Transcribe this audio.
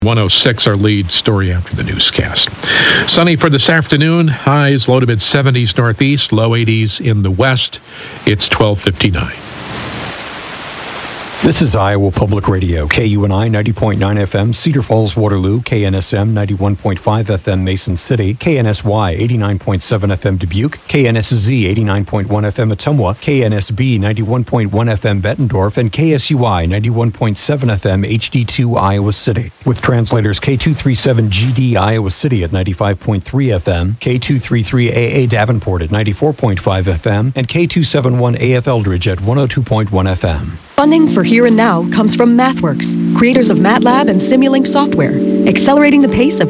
106, our lead story after the newscast. Sunny for this afternoon. Highs low to mid 70s northeast, low 80s in the west. It's 12:59. This is Iowa Public Radio, KUNI 90.9 FM, Cedar Falls, Waterloo, KNSM 91.5 FM, Mason City, KNSY 89.7 FM, Dubuque, KNSZ 89.1 FM, Ottumwa, KNSB 91.1 FM, Bettendorf, and KSUI 91.7 FM, HD2, Iowa City. With translators K237GD, Iowa City at 95.3 FM, K233AA, Davenport at 94.5 FM, and K271 AF Eldridge at 102.1 FM. Funding for Here and Now comes from MathWorks, creators of MATLAB and Simulink software, accelerating the pace of